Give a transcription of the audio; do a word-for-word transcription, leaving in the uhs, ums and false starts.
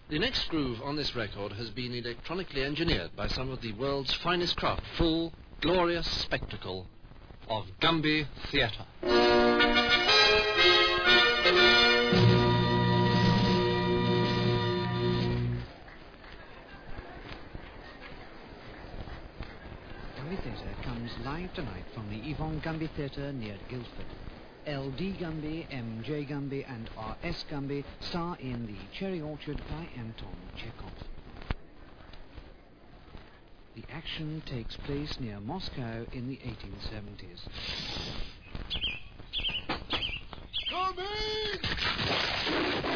The next groove on this record has been electronically engineered by some of the world's finest craft. Full, glorious spectacle of Gumby Theatre. Gumby Theatre comes live tonight from the Yvonne Gumby Theatre near Guildford. L D Gumby, M J Gumby and R S Gumby star in The Cherry Orchard by Anton Chekhov. The action takes place near Moscow in the eighteen seventies. Come in!